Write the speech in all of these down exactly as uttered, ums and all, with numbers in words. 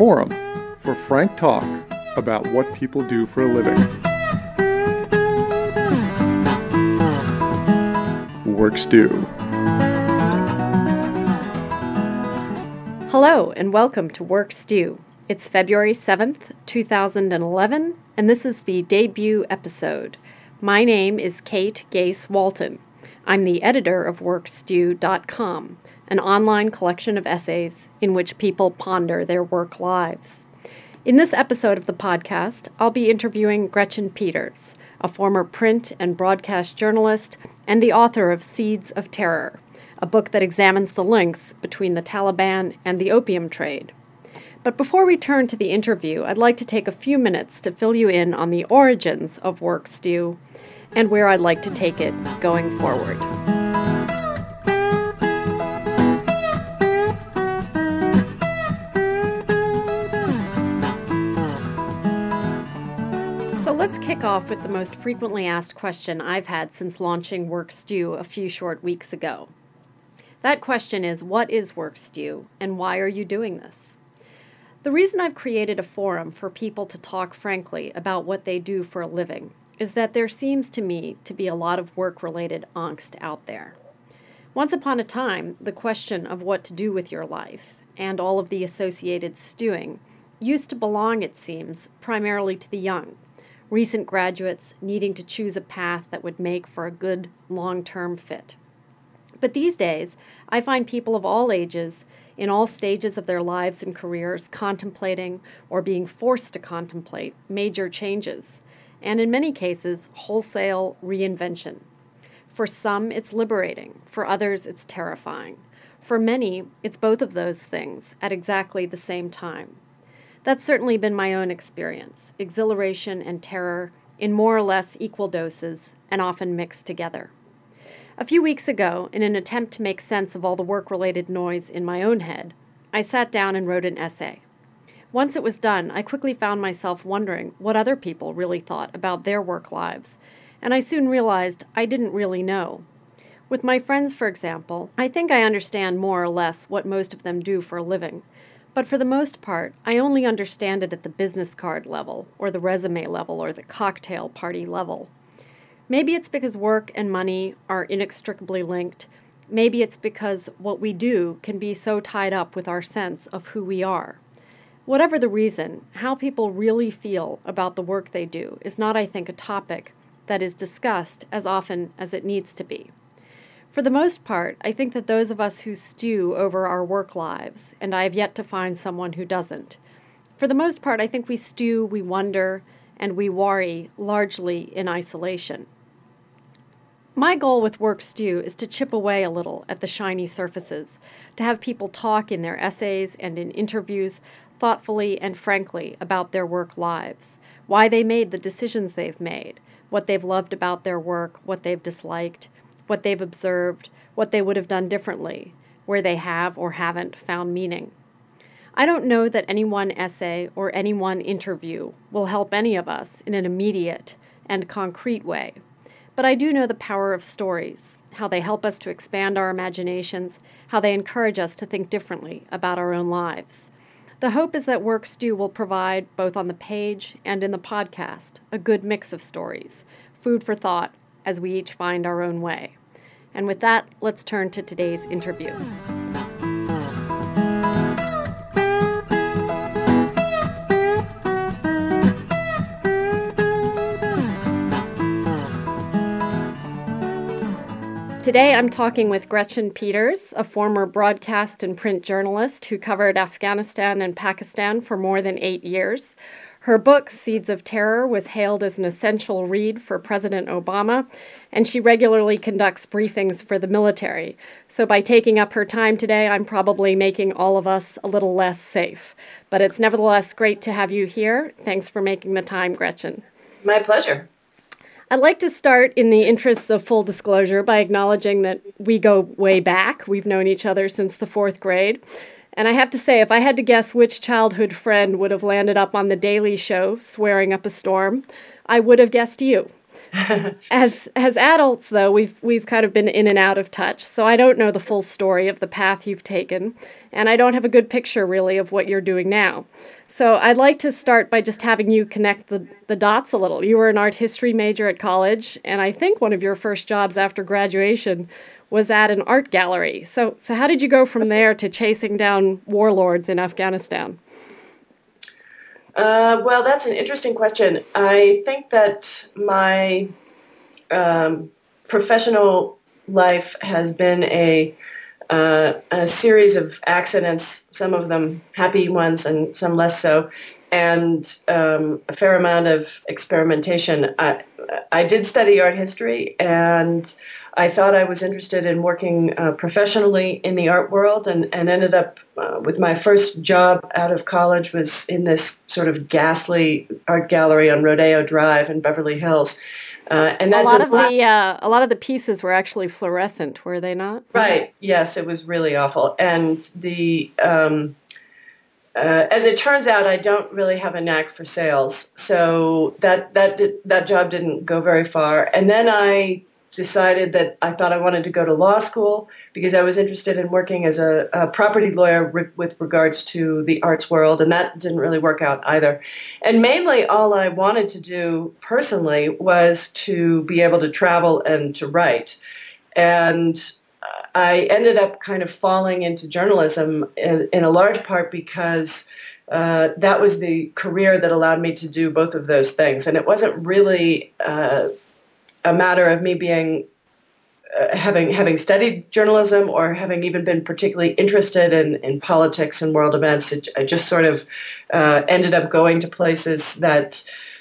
forum for frank talk about what people do for a living. Work Stew. Hello and welcome to Work Stew. It's February seventh, two thousand eleven, and this is the debut episode. My name is Kate Gase Walton. I'm the editor of work stew dot com, an online collection of essays in which people ponder their work lives. In this episode of the podcast, I'll be interviewing Gretchen Peters, a former print and broadcast journalist and the author of Seeds of Terror, a book that examines the links between the Taliban and the opium trade. But before we turn to the interview, I'd like to take a few minutes to fill you in on the origins of Work Stew and where I'd like to take it going forward. So let's kick off with the most frequently asked question I've had since launching Work Stew a few short weeks ago. That question is, what is Work Stew, and why are you doing this? The reason I've created a forum for people to talk frankly about what they do for a living is that there seems to me to be a lot of work-related angst out there. Once upon a time, the question of what to do with your life, and all of the associated stewing, used to belong, it seems, primarily to the young, recent graduates needing to choose a path that would make for a good long-term fit. But these days, I find people of all ages, in all stages of their lives and careers, contemplating or being forced to contemplate major changes, and in many cases, wholesale reinvention. For some, it's liberating. For others, it's terrifying. For many, it's both of those things at exactly the same time. That's certainly been my own experience, exhilaration and terror in more or less equal doses and often mixed together. A few weeks ago, in an attempt to make sense of all the work-related noise in my own head, I sat down and wrote an essay. Once it was done, I quickly found myself wondering what other people really thought about their work lives, and I soon realized I didn't really know. With my friends, for example, I think I understand more or less what most of them do for a living, but for the most part, I only understand it at the business card level, or the resume level, or the cocktail party level. Maybe it's because work and money are inextricably linked. Maybe it's because what we do can be so tied up with our sense of who we are. Whatever the reason, how people really feel about the work they do is not, I think, a topic that is discussed as often as it needs to be. For the most part, I think that those of us who stew over our work lives, and I have yet to find someone who doesn't, for the most part, I think we stew, we wonder, and we worry largely in isolation. My goal with Work Stew is to chip away a little at the shiny surfaces, to have people talk in their essays and in interviews thoughtfully and frankly about their work lives, why they made the decisions they've made, what they've loved about their work, what they've disliked, what they've observed, what they would have done differently, where they have or haven't found meaning. I don't know that any one essay or any one interview will help any of us in an immediate and concrete way. But I do know the power of stories, how they help us to expand our imaginations, how they encourage us to think differently about our own lives. The hope is that Work Stew will provide, both on the page and in the podcast, a good mix of stories, food for thought, as we each find our own way. And with that, let's turn to today's interview. Today I'm talking with Gretchen Peters, a former broadcast and print journalist who covered Afghanistan and Pakistan for more than eight years. Her book, Seeds of Terror, was hailed as an essential read for President Obama, and she regularly conducts briefings for the military. So by taking up her time today, I'm probably making all of us a little less safe. But it's nevertheless great to have you here. Thanks for making the time, Gretchen. My pleasure. I'd like to start, in the interests of full disclosure, by acknowledging that we go way back. We've known each other since the fourth grade. And I have to say, if I had to guess which childhood friend would have landed up on The Daily Show swearing up a storm, I would have guessed you. As as adults, though, we've we've kind of been in and out of touch, so I don't know the full story of the path you've taken, and I don't have a good picture, really, of what you're doing now. So I'd like to start by just having you connect the, the dots a little. You were an art history major at college, and I think one of your first jobs after graduation was at an art gallery. So so how did you go from there to chasing down warlords in Afghanistan? Uh, well, that's an interesting question. I think that my um, professional life has been a, uh, a series of accidents, some of them happy ones and some less so, and um, a fair amount of experimentation. I, I did study art history, and I thought I was interested in working uh, professionally in the art world, and, and ended up uh, with my first job out of college was in this sort of ghastly art gallery on Rodeo Drive in Beverly Hills. Uh, and that a lot of the uh, a lot of the pieces were actually fluorescent, were they not? Right. Yes, it was really awful. And the um, uh, as it turns out, I don't really have a knack for sales, so that that did, that job didn't go very far. And then I decided that I thought I wanted to go to law school because I was interested in working as a, a property lawyer re- with regards to the arts world, and that didn't really work out either. And mainly all I wanted to do personally was to be able to travel and to write. And I ended up kind of falling into journalism in, in a large part because uh, that was the career that allowed me to do both of those things. And it wasn't really uh, a matter of me being uh, having having studied journalism or having even been particularly interested in, in politics and world events. It, I just sort of uh, ended up going to places that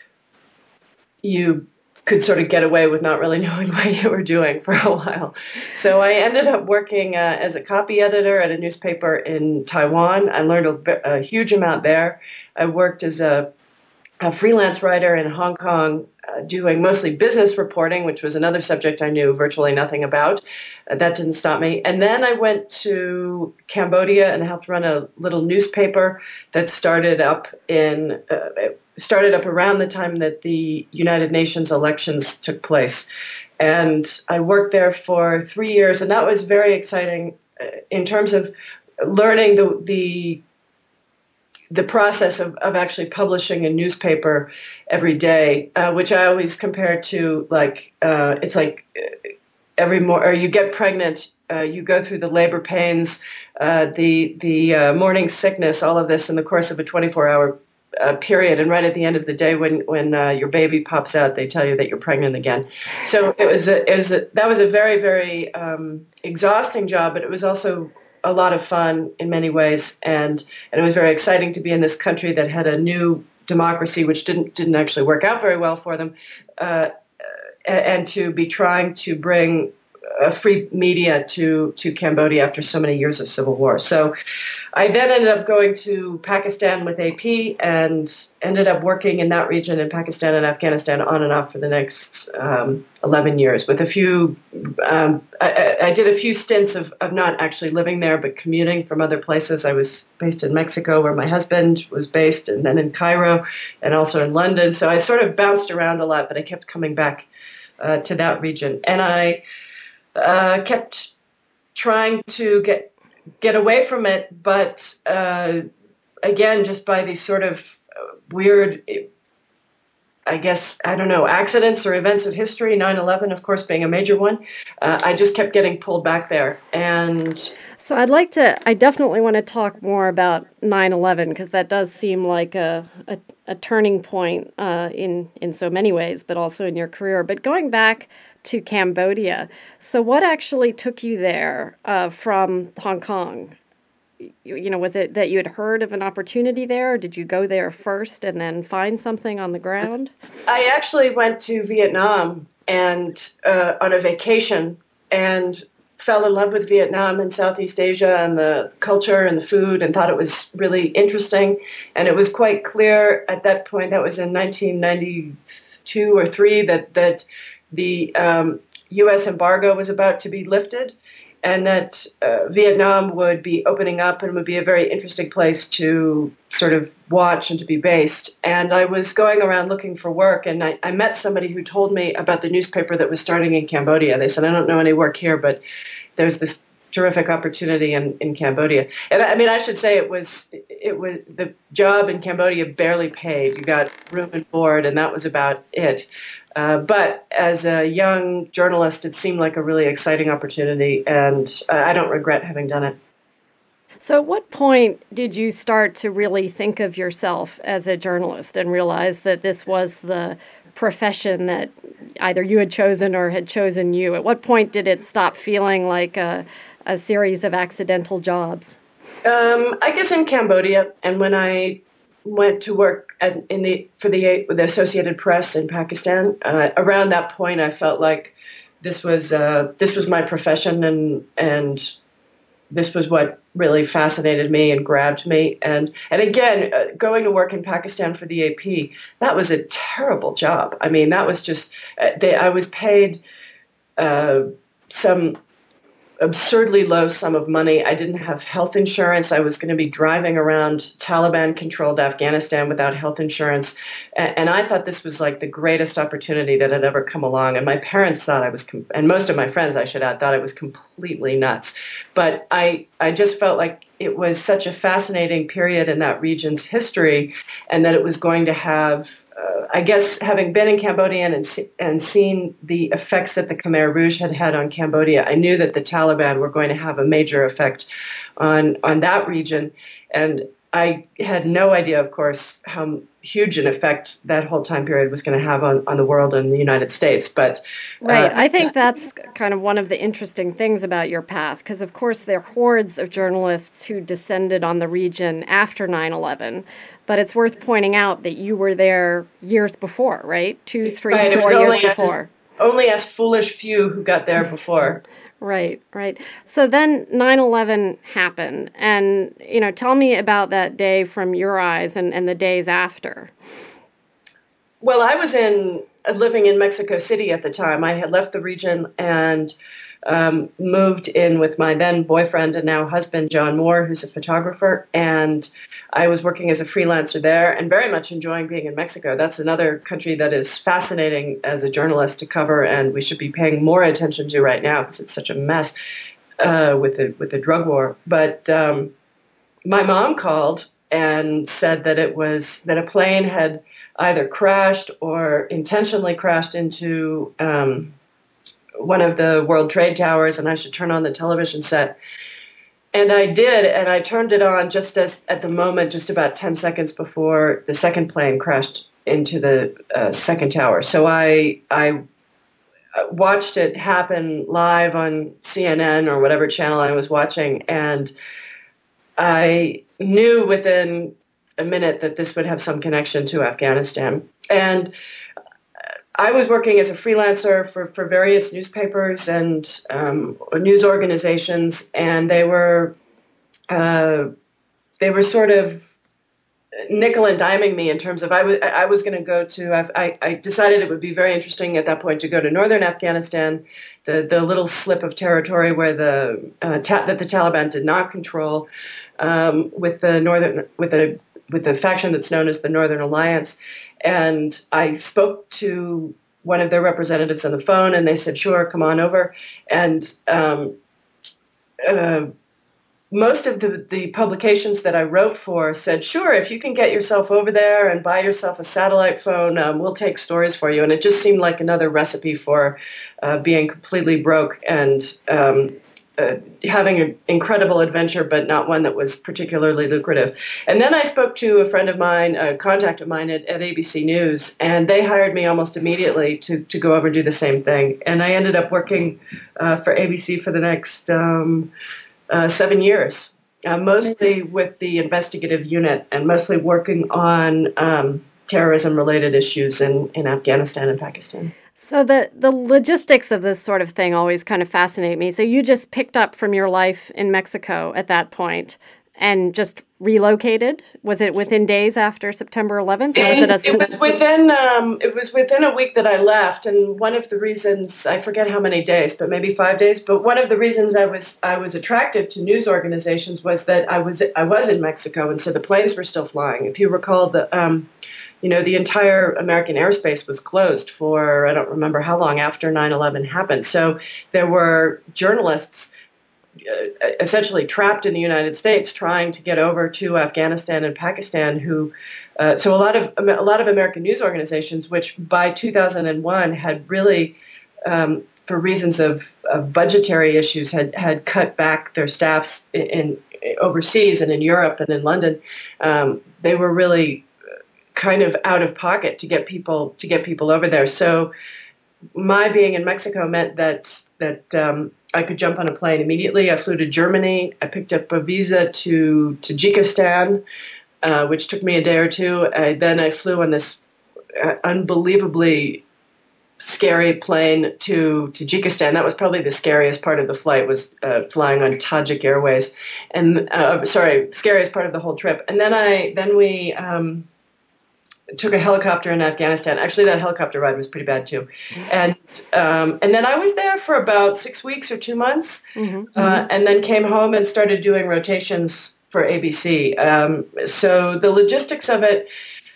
you could sort of get away with not really knowing what you were doing for a while. So I ended up working uh, as a copy editor at a newspaper in Taiwan. I learned a, a huge amount there. I worked as a, a freelance writer in Hong Kong, uh, doing mostly business reporting, which was another subject I knew virtually nothing about. Uh, that didn't stop me. And then I went to Cambodia and helped run a little newspaper that started up in uh, started up around the time that the United Nations elections took place. And I worked there for three years, and that was very exciting uh, in terms of learning the the the process of, of actually publishing a newspaper every day, uh, which I always compare to like, uh, it's like every more, or you get pregnant, uh, you go through the labor pains, uh, the the uh, morning sickness, all of this in the course of a twenty-four hour uh, period. And right at the end of the day, when when uh, your baby pops out, they tell you that you're pregnant again. So it was a, it was a, that was a very, very um, exhausting job, but it was also a lot of fun in many ways, and and it was very exciting to be in this country that had a new democracy, which didn't didn't actually work out very well for them, uh, and to be trying to bring a free media to to Cambodia after so many years of civil war. So I then ended up going to Pakistan with A P and ended up working in that region in Pakistan and Afghanistan on and off for the next um, eleven years with a few, um, I, I did a few stints of, of not actually living there, but commuting from other places. I was based in Mexico where my husband was based, and then in Cairo and also in London. So I sort of bounced around a lot, but I kept coming back uh, to that region. And I uh, kept trying to get get away from it, but uh, again, just by these sort of weird, I guess, I don't know, accidents or events of history, nine eleven, of course, being a major one, uh, I just kept getting pulled back there. And so I'd like to, I definitely want to talk more about nine eleven, because that does seem like a, a, a turning point uh, in, in so many ways, but also in your career. But going back to Cambodia, so what actually took you there uh, from Hong Kong? You, you know, was it that you had heard of an opportunity there, or did you go there first and then find something on the ground? I actually went to Vietnam and uh, on a vacation and fell in love with Vietnam and Southeast Asia and the culture and the food, and thought it was really interesting. And it was quite clear at that point, that was in nineteen ninety-two or three, that that the um, U S embargo was about to be lifted. and that uh, Vietnam would be opening up and would be a very interesting place to sort of watch and to be based. And I was going around looking for work, and I, I met somebody who told me about the newspaper that was starting in Cambodia. They said, I don't know any work here, but there's this terrific opportunity in, in Cambodia. And I mean, I should say it was, it was the job in Cambodia barely paid. You got room and board, and that was about it. Uh, but as a young journalist, it seemed like a really exciting opportunity, and uh, I don't regret having done it. So at what point did you start to really think of yourself as a journalist and realize that this was the profession that either you had chosen or had chosen you? At what point did it stop feeling like a, a series of accidental jobs? Um, I guess in Cambodia, and when I went to work at, in the for the, the Associated Press in Pakistan. Uh, around that point, I felt like this was uh, this was my profession, and and this was what really fascinated me and grabbed me. And and again, uh, going to work in Pakistan for the A P, that was a terrible job. I mean, that was just uh, they, I was paid uh, some absurdly low sum of money. I didn't have health insurance. I was going to be driving around Taliban-controlled Afghanistan without health insurance. And, and I thought this was like the greatest opportunity that had ever come along. And my parents thought I was, com- and most of my friends, I should add, thought I was completely nuts. But I, I just felt like it was such a fascinating period in that region's history, and that it was going to have, uh, I guess, having been in Cambodia and, se- and seen the effects that the Khmer Rouge had had on Cambodia, I knew that the Taliban were going to have a major effect on, on that region. And I had no idea, of course, how huge an effect that whole time period was going to have on, on the world and the United States. But uh, right, I think that's kind of one of the interesting things about your path, because of course there are hordes of journalists who descended on the region after nine eleven, but it's worth pointing out that you were there years before, right? Two, three, right, four years before. As, only as foolish few who got there before. Right, right. So then nine eleven happened, and, you know, tell me about that day from your eyes and, and the days after. Well, I was in living in Mexico City at the time. I had left the region and um, moved in with my then boyfriend and now husband, John Moore, who's a photographer. And I was working as a freelancer there and very much enjoying being in Mexico. That's another country that is fascinating as a journalist to cover, and we should be paying more attention to right now because it's such a mess uh, with the with the drug war. But um, my mom called and said that it was that a plane had either crashed or intentionally crashed into um, one of the World Trade Towers, and I should turn on the television set. And I did, and I turned it on just as at the moment, just about ten seconds before the second plane crashed into the uh, second tower. So I I watched it happen live on C N N or whatever channel I was watching, and I knew within a minute that this would have some connection to Afghanistan. And I was working as a freelancer for, for various newspapers and um, news organizations, and they were uh, they were sort of nickel and diming me in terms of I was I was going to go to I, I decided it would be very interesting at that point to go to northern Afghanistan, the the little slip of territory where the uh, ta- that the Taliban did not control, um, with the northern with the with the faction that's known as the Northern Alliance. And I spoke to one of their representatives on the phone, and they said, sure, come on over. And um, uh, most of the, the publications that I wrote for said, sure, if you can get yourself over there and buy yourself a satellite phone, um, we'll take stories for you. And it just seemed like another recipe for uh, being completely broke and um, Uh, having an incredible adventure, but not one that was particularly lucrative. And then I spoke to a friend of mine, a contact of mine at, at A B C News, and they hired me almost immediately to, to go over and do the same thing. And I ended up working uh, for A B C for the next um, uh, seven years, uh, mostly with the investigative unit and mostly working on um, terrorism-related issues in, in Afghanistan and Pakistan. So the, the logistics of this sort of thing always kind of fascinate me. So you just picked up from your life in Mexico at that point and just relocated? Was it within days after September eleventh? Or was it, it, a... it was within um, it was within a week that I left, and one of the reasons, I forget how many days, but maybe five days. But one of the reasons I was I was attracted to news organizations was that I was I was in Mexico, and so the planes were still flying. If you recall, the um, you know the entire American airspace was closed for I don't remember how long after nine eleven happened. So there were journalists Uh, essentially trapped in the United States, trying to get over to Afghanistan and Pakistan. Who, uh, so a lot of a lot of American news organizations, which by two thousand one had really, um, for reasons of, of budgetary issues, had had cut back their staffs in, in overseas and in Europe and in London. Um, they were really kind of out of pocket to get people to get people over there. So my being in Mexico meant that that um, I could jump on a plane immediately. I flew to Germany. I picked up a visa to Tajikistan, uh, which took me a day or two. I, then I flew on this uh, unbelievably scary plane to Tajikistan. That was probably the scariest part of the flight, was uh, flying on Tajik Airways, and uh, sorry, scariest part of the whole trip. And then I then we. Um, took a helicopter in Afghanistan. Actually, that helicopter ride was pretty bad too. And um, and then I was there for about six weeks or two months, mm-hmm. uh, and then came home and started doing rotations for A B C. Um, so the logistics of it,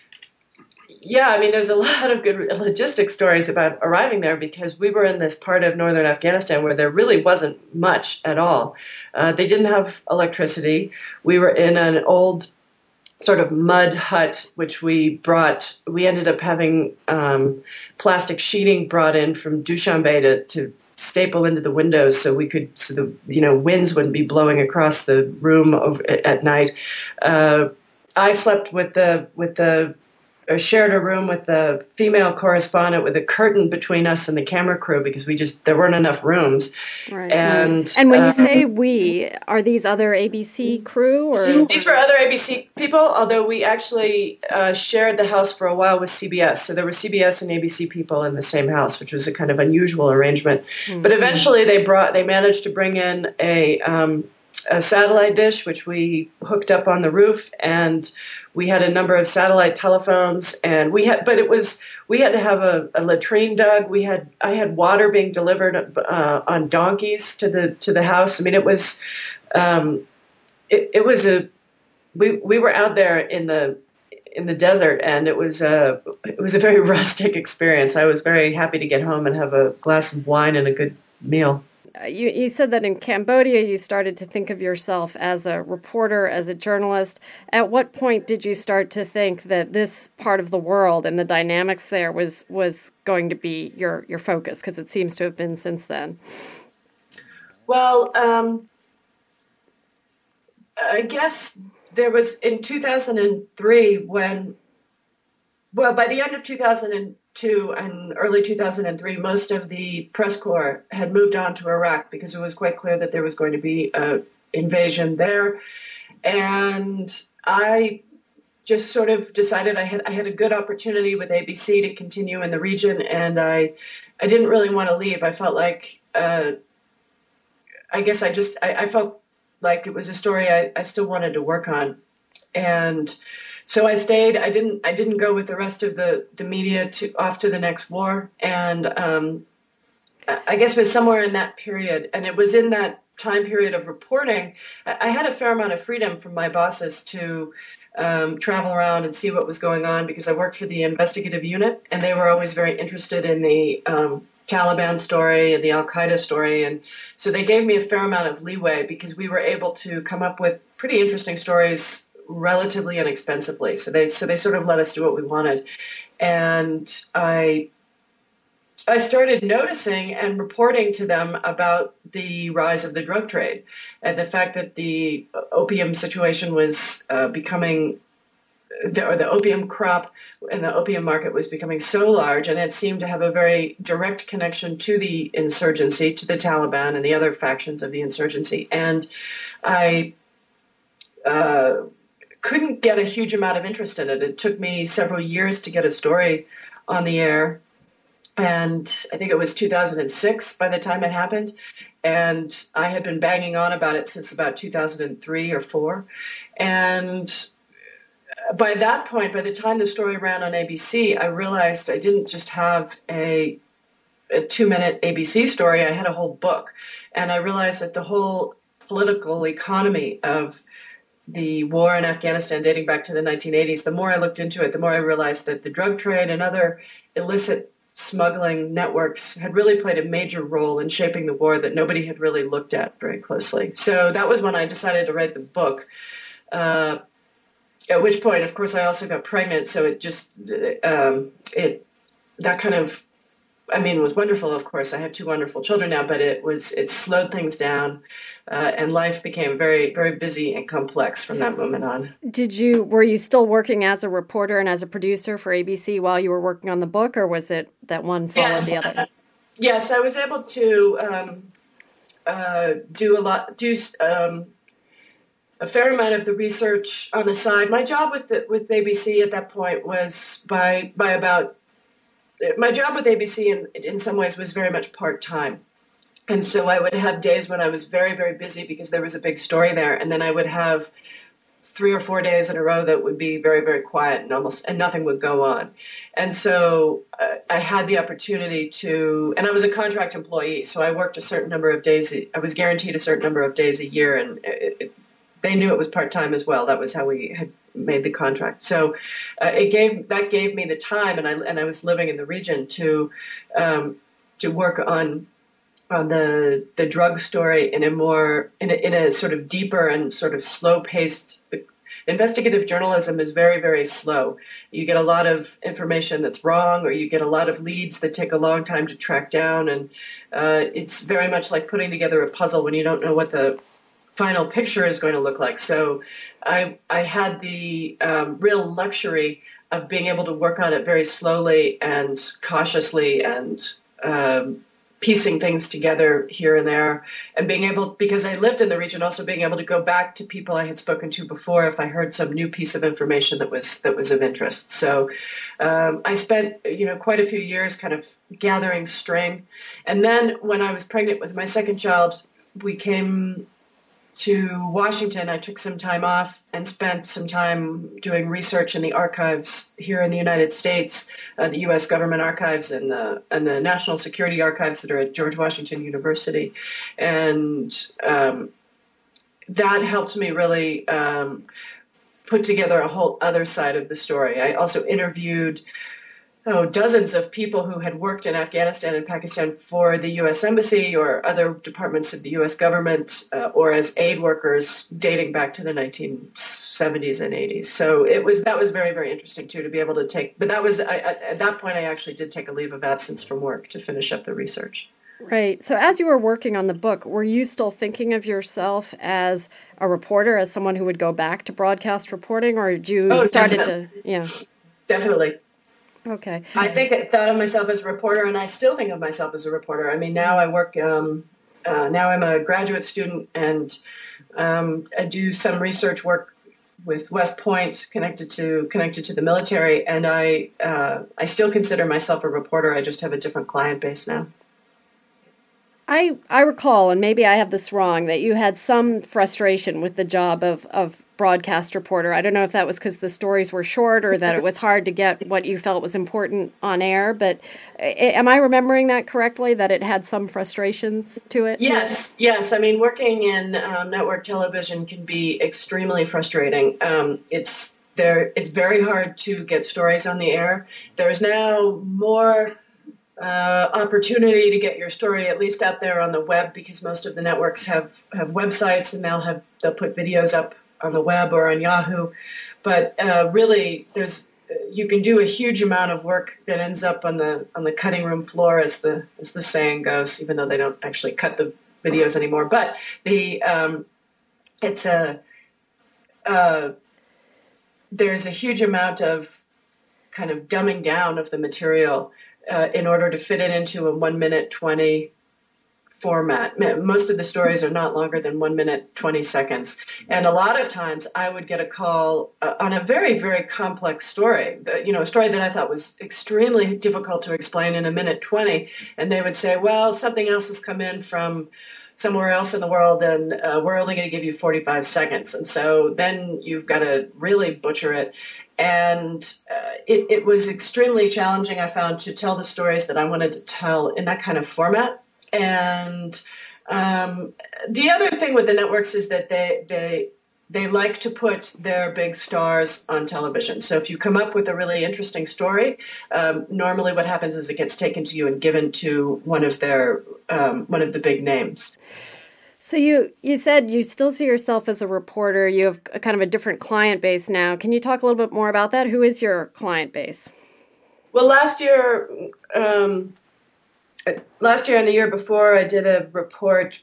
yeah, I mean, there's a lot of good logistic stories about arriving there, because we were in this part of northern Afghanistan where there really wasn't much at all. Uh, they didn't have electricity. We were in an old sort of mud hut, which we brought, we ended up having um, plastic sheeting brought in from Dushanbe to, to staple into the windows so we could, so the, you know, winds wouldn't be blowing across the room over, at night. Uh, I slept with the, with the, or shared a room with the female correspondent with a curtain between us and the camera crew, because we just, there weren't enough rooms. Right. And and when you um, say we, are these other A B C crew? Or these were other A B C people, although we actually uh, shared the house for a while with C B S. So there were C B S and A B C people in the same house, which was a kind of unusual arrangement. Mm-hmm. But eventually they brought, they managed to bring in a, um, a satellite dish, which we hooked up on the roof, and we had a number of satellite telephones, and we had, but it was, we had to have a, a latrine dug. We had, I had water being delivered uh, on donkeys to the, to the house. I mean, it was, um, it, it was a, we, we were out there in the, in the desert, and it was a, it was a very rustic experience. I was very happy to get home and have a glass of wine and a good meal. You, you said that in Cambodia you started to think of yourself as a reporter, as a journalist. At what point did you start to think that this part of the world and the dynamics there was was going to be your, your focus? Because it seems to have been since then. Well, um, I guess there was in two thousand three when, well, by the end of two thousand two and early two thousand three, most of the press corps had moved on to Iraq, because it was quite clear that there was going to be an invasion there. And I just sort of decided I had I had a good opportunity with A B C to continue in the region, and I I didn't really want to leave. I felt like uh, I guess I just I, I felt like it was a story I, I still wanted to work on, and so I stayed. I didn't. I didn't go with the rest of the, the media to off to the next war, and um, I guess it was somewhere in that period. And it was in that time period of reporting. I had a fair amount of freedom from my bosses to um, travel around and see what was going on, because I worked for the investigative unit, and they were always very interested in the um, Taliban story and the Al Qaeda story, and so they gave me a fair amount of leeway, because we were able to come up with pretty interesting stories relatively inexpensively. So they so they sort of let us do what we wanted. And I I started noticing and reporting to them about the rise of the drug trade and the fact that the opium situation was uh, becoming, the, or the opium crop and the opium market was becoming so large, and it seemed to have a very direct connection to the insurgency, to the Taliban and the other factions of the insurgency. And I uh, couldn't get a huge amount of interest in it. It took me several years to get a story on the air. And I think it was two thousand six by the time it happened. And I had been banging on about it since about two thousand three or four. And by that point, by the time the story ran on A B C, I realized I didn't just have a, a two-minute A B C story. I had a whole book. And I realized that the whole political economy of the war in Afghanistan dating back to the nineteen eighties, the more I looked into it, the more I realized that the drug trade and other illicit smuggling networks had really played a major role in shaping the war that nobody had really looked at very closely. So that was when I decided to write the book. Uh, at which point, of course, I also got pregnant. So it just, um, it, that kind of, I mean, it was wonderful, of course. I have two wonderful children now, but it was, it slowed things down. Uh, and life became very, very busy and complex from that moment on. Did you, were you still working as a reporter and as a producer for A B C while you were working on the book, or was it that one followed yes. the other? Yes, I was able to um, uh, do a lot, do um, a fair amount of the research on the side. My job with the, with A B C at that point was by by about, my job with A B C in, in some ways was very much part-time. And so I would have days when I was very, very busy because there was a big story there. And then I would have three or four days in a row that would be very, very quiet and almost, and nothing would go on. And so uh, I had the opportunity to, and I was a contract employee. So I worked a certain number of days. I was guaranteed a certain number of days a year. And it, it, they knew it was part-time as well. That was how we had made the contract. So uh, it gave, that gave me the time. And I, and I was living in the region to, um, to work on on the the drug story in a more in a, in a sort of deeper and sort of slow paced. Investigative journalism is very, very slow. You get a lot of information that's wrong, or you get a lot of leads that take a long time to track down, and uh, it's very much like putting together a puzzle when you don't know what the final picture is going to look like. So I I had the um, real luxury of being able to work on it very slowly and cautiously and um, piecing things together here and there, and being able, because I lived in the region, also being able to go back to people I had spoken to before if I heard some new piece of information that was that was of interest. So um, I spent, you know, quite a few years kind of gathering string. And then when I was pregnant with my second child, we came to Washington. I took some time off and spent some time doing research in the archives here in the United States, uh, the U S government archives and the and the national security archives that are at George Washington University. And um, that helped me really um, put together a whole other side of the story. I also interviewed Oh, dozens of people who had worked in Afghanistan and Pakistan for the U S Embassy or other departments of the U S government, uh, or as aid workers dating back to the nineteen seventies and eighties. So it was that was very, very interesting too to be able to take. But that was I, at that point I actually did take a leave of absence from work to finish up the research. Right. So as you were working on the book, were you still thinking of yourself as a reporter, as someone who would go back to broadcast reporting, or did you oh, started definitely. to? Yeah, definitely. Okay. I think I thought of myself as a reporter, and I still think of myself as a reporter. I mean, now I work, um, uh, now I'm a graduate student, and um, I do some research work with West Point connected to connected to the military, and I uh, I still consider myself a reporter. I just have a different client base now. I I recall, and maybe I have this wrong, that you had some frustration with the job of, of broadcast reporter. I don't know if that was because the stories were short or that it was hard to get what you felt was important on air, but am I remembering that correctly, that it had some frustrations to it? Yes, yes. I mean, working in um, network television can be extremely frustrating. Um, it's there. It's very hard to get stories on the air. There's now more Uh, opportunity to get your story at least out there on the web, because most of the networks have, have websites, and they'll have they'll put videos up on the web or on Yahoo. But uh, really, there's you can do a huge amount of work that ends up on the on the cutting room floor, as the as the saying goes. Even though they don't actually cut the videos anymore, but the um, it's a uh, there's a huge amount of kind of dumbing down of the material Uh, in order to fit it into a one minute, twenty, format. Most of the stories are not longer than one minute, twenty seconds. And a lot of times I would get a call uh, on a very, very complex story, you know, a story that I thought was extremely difficult to explain in a minute twenty. And they would say, well, something else has come in from somewhere else in the world, and uh, we're only going to give you forty-five seconds. And so then you've got to really butcher it. And uh, it, it was extremely challenging, I found, to tell the stories that I wanted to tell in that kind of format. And um, the other thing with the networks is that they they they like to put their big stars on television. So if you come up with a really interesting story, um, normally what happens is it gets taken to you and given to one of their um, one of the big names. So you, you said you still see yourself as a reporter. You have a kind of a different client base now. Can you talk a little bit more about that? Who is your client base? Well, last year, um, last year and the year before, I did a report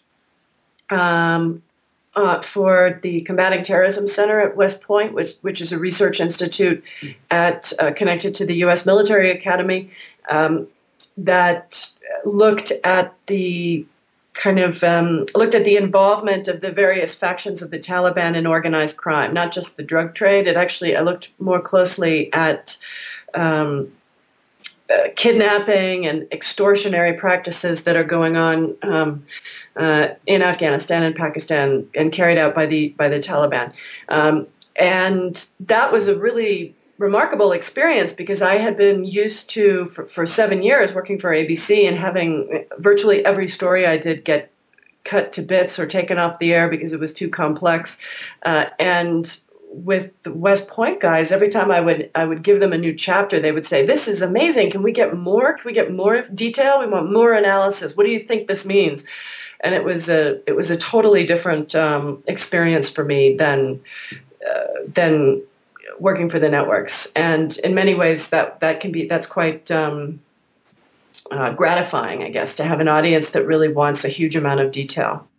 um, uh, for the Combating Terrorism Center at West Point, which, which is a research institute at uh, connected to the U S Military Academy, um, that looked at the kind of um, looked at the involvement of the various factions of the Taliban in organized crime, not just the drug trade. It actually, I looked more closely at um, uh, kidnapping and extortionary practices that are going on um, uh, in Afghanistan and Pakistan and carried out by the by the Taliban. Um, and that was a really remarkable experience because I had been used to, for, for seven years, working for A B C and having virtually every story I did get cut to bits or taken off the air because it was too complex. Uh, and with the West Point guys, every time I would I would give them a new chapter, they would say, "This is amazing. Can we get more? Can we get more detail? We want more analysis. What do you think this means?" And it was a it was a totally different um, experience for me than uh, than. working for the networks, and in many ways that that can be that's quite um, uh, gratifying, I guess, to have an audience that really wants a huge amount of detail.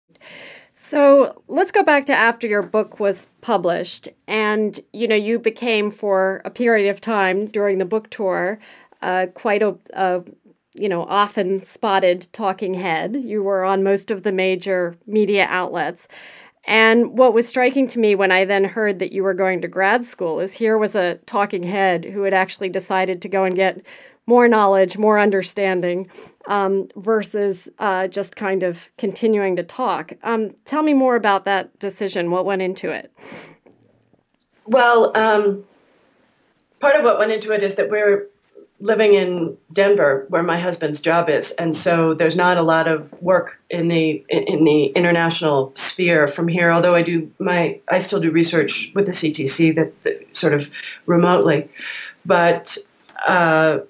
So let's go back to after your book was published, and you know you became for a period of time during the book tour uh, quite a, a you know often spotted talking head. You were on most of the major media outlets. And what was striking to me when I then heard that you were going to grad school is here was a talking head who had actually decided to go and get more knowledge, more understanding, um, versus uh, just kind of continuing to talk. Um, tell me more about that decision. What went into it? Well, um, part of what went into it is that we're living in Denver, where my husband's job is, and so there's not a lot of work in the in the international sphere from here. Although I do my, I still do research with the C T C that, that sort of remotely, but uh,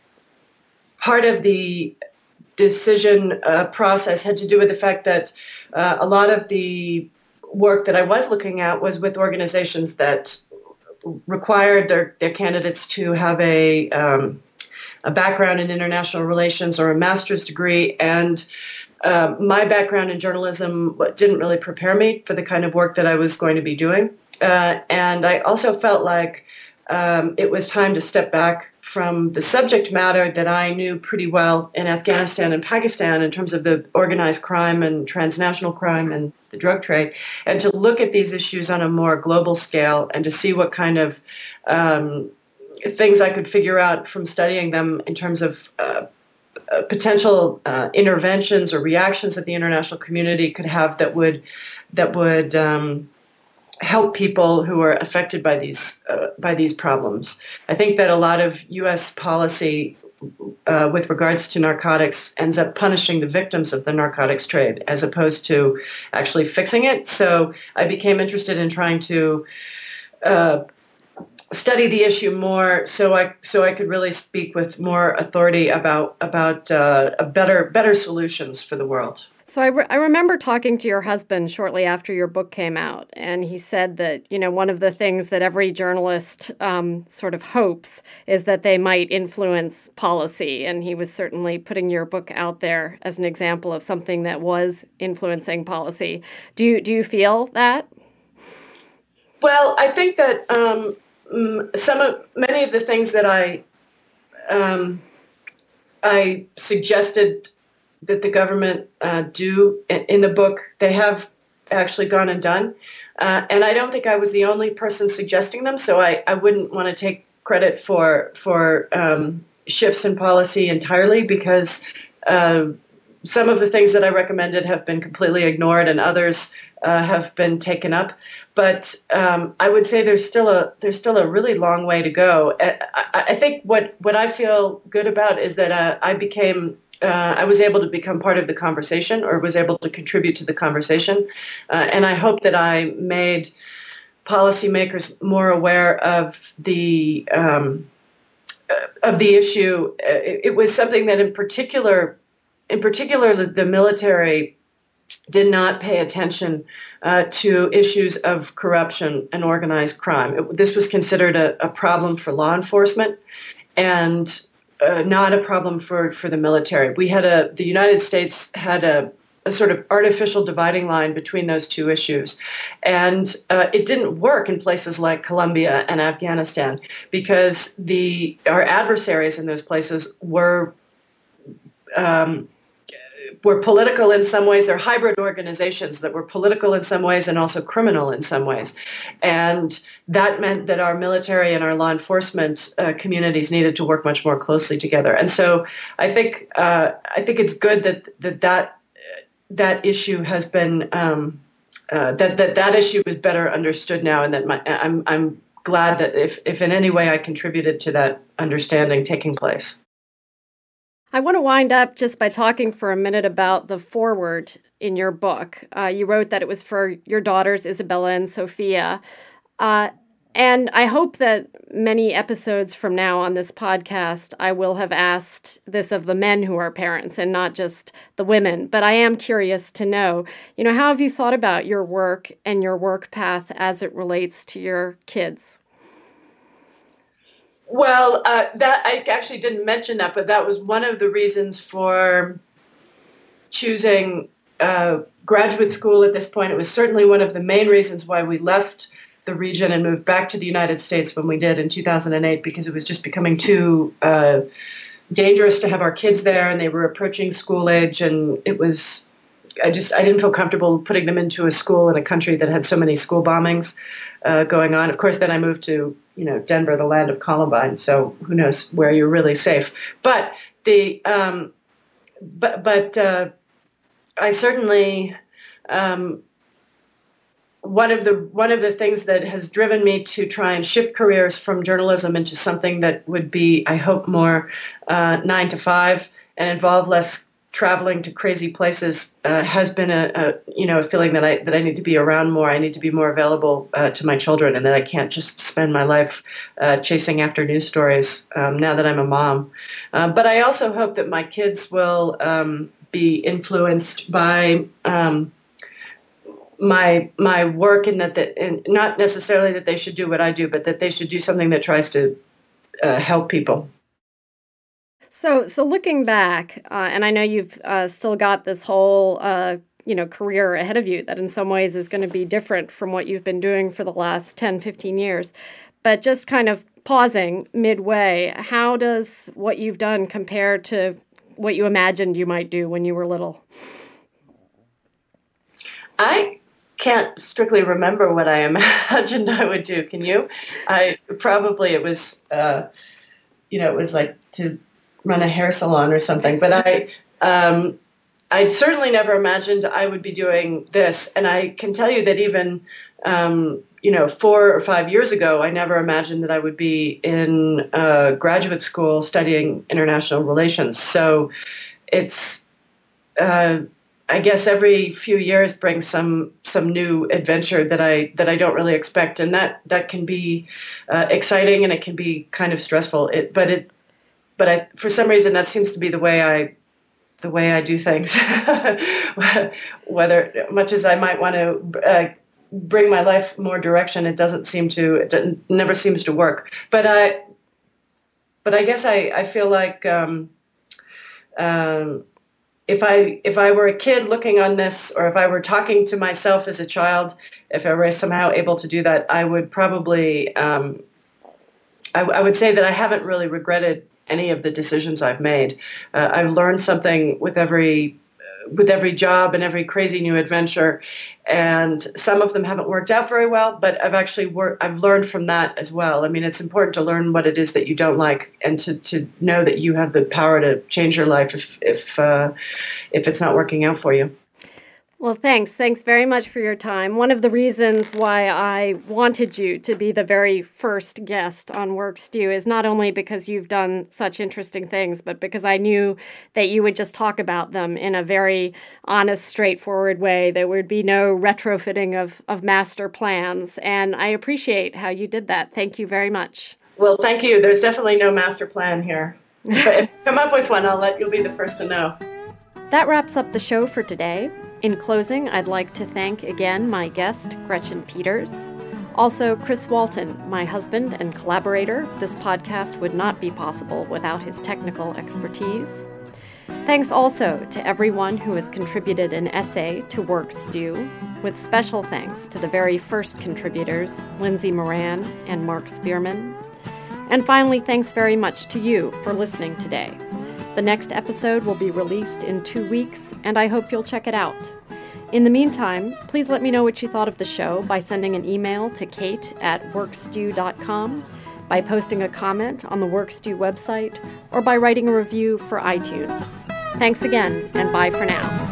part of the decision uh, process had to do with the fact that uh, a lot of the work that I was looking at was with organizations that required their, their candidates to have a um, a background in international relations or a master's degree, and uh, my background in journalism didn't really prepare me for the kind of work that I was going to be doing. Uh, and I also felt like um, it was time to step back from the subject matter that I knew pretty well in Afghanistan and Pakistan in terms of the organized crime and transnational crime and the drug trade, and to look at these issues on a more global scale and to see what kind of um, things I could figure out from studying them in terms of uh, uh, potential uh, interventions or reactions that the international community could have that would that would um, help people who are affected by these uh, by these problems. I think that a lot of U S policy uh, with regards to narcotics ends up punishing the victims of the narcotics trade as opposed to actually fixing it. So I became interested in trying to uh, study the issue more, so I so I could really speak with more authority about about uh, a better better solutions for the world. So I, re- I remember talking to your husband shortly after your book came out, and he said that, you know, one of the things that every journalist um, sort of hopes is that they might influence policy, and he was certainly putting your book out there as an example of something that was influencing policy. Do you, do you feel that? Well, I think that um, some of many of the things that I um, I suggested that the government uh, do in, in the book, they have actually gone and done. Uh, and I don't think I was the only person suggesting them, so I, I wouldn't want to take credit for for um, shifts in policy entirely, because uh, some of the things that I recommended have been completely ignored, and others uh, have been taken up. But um, I would say there's still a there's still a really long way to go. I, I think what what I feel good about is that uh, I became. Uh, I was able to become part of the conversation, or was able to contribute to the conversation. Uh, and I hope that I made policymakers more aware of the um, of the issue. It, it was something that, in particular, in particular, the military did not pay attention uh, to issues of corruption and organized crime. It, this was considered a, a problem for law enforcement, and Uh, not a problem for, for the military. We had a the United States had a, a sort of artificial dividing line between those two issues, and uh, it didn't work in places like Colombia and Afghanistan, because the our adversaries in those places were um, were political in some ways. They're hybrid organizations that were political in some ways and also criminal in some ways. And that meant that our military and our law enforcement uh, communities needed to work much more closely together. And so I think uh, I think it's good that that that, that issue has been um, uh, that that that issue is better understood now, and that my, I'm I'm glad that if if in any way I contributed to that understanding taking place. I want to wind up just by talking for a minute about the foreword in your book. Uh, you wrote that it was for your daughters, Isabella and Sophia. Uh, and I hope that many episodes from now on this podcast, I will have asked this of the men who are parents and not just the women. But I am curious to know, you know, how have you thought about your work and your work path as it relates to your kids? Well, uh, that I actually didn't mention that, but that was one of the reasons for choosing uh, graduate school at this point. It was certainly one of the main reasons why we left the region and moved back to the United States when we did in two thousand eight, because it was just becoming too uh, dangerous to have our kids there, and they were approaching school age, and it was, I just, I didn't feel comfortable putting them into a school in a country that had so many school bombings uh, going on. Of course, then I moved to, you know, Denver, the land of Columbine, so who knows where you're really safe. But the, um, but, but uh, I certainly, um, One of the one of the things that has driven me to try and shift careers from journalism into something that would be, I hope, more uh, nine to five and involve less traveling to crazy places uh, has been a, a you know a feeling that I that I need to be around more. I need to be more available uh, to my children, and that I can't just spend my life uh, chasing after news stories um, now that I'm a mom. Uh, but I also hope that my kids will um, be influenced by Um, my my work, and that, that and not necessarily that they should do what I do, but that they should do something that tries to uh, help people. So, so looking back, uh, and I know you've uh, still got this whole uh, you know career ahead of you that in some ways is going to be different from what you've been doing for the last ten, fifteen years. But just kind of pausing midway, how does what you've done compare to what you imagined you might do when you were little? I can't strictly remember what I imagined I would do. Can you? I probably it was, uh, you know, it was like to run a hair salon or something. But I, um, I'd certainly never imagined I would be doing this. And I can tell you that even, um, you know, four or five years ago, I never imagined that I would be in uh, graduate school studying international relations. So it's. Uh, I guess every few years brings some some new adventure that I that I don't really expect, and that that can be uh, exciting, and it can be kind of stressful. It, but it, but I, for some reason, that seems to be the way I the way I do things. Whether much as I might want to uh, bring my life more direction, it doesn't seem to. It doesn't, never seems to work. But I, but I guess I I feel like. Um, um, If I if I were a kid looking on this, or if I were talking to myself as a child, if I were somehow able to do that, I would probably um, I, I would say that I haven't really regretted any of the decisions I've made. Uh, I've learned something with every with every job and every crazy new adventure, and some of them haven't worked out very well, but I've actually worked, I've learned from that as well. I mean, it's important to learn what it is that you don't like, and to, to know that you have the power to change your life if if uh, if it's not working out for you. Well, thanks. Thanks very much for your time. One of the reasons why I wanted you to be the very first guest on Work Stew is not only because you've done such interesting things, but because I knew that you would just talk about them in a very honest, straightforward way. There would be no retrofitting of, of master plans. And I appreciate how you did that. Thank you very much. Well, thank you. There's definitely no master plan here. But if you come up with one, I'll let you'll be the first to know. That wraps up the show for today. In closing, I'd like to thank again my guest, Gretchen Peters. Also, Chris Walton, my husband and collaborator. This podcast would not be possible without his technical expertise. Thanks also to everyone who has contributed an essay to Work Stew, with special thanks to the very first contributors, Lindsay Moran and Mark Spearman. And finally, thanks very much to you for listening today. The next episode will be released in two weeks, and I hope you'll check it out. In the meantime, please let me know what you thought of the show by sending an email to kate at workstew dot com, by posting a comment on the Workstew website, or by writing a review for iTunes. Thanks again, and bye for now.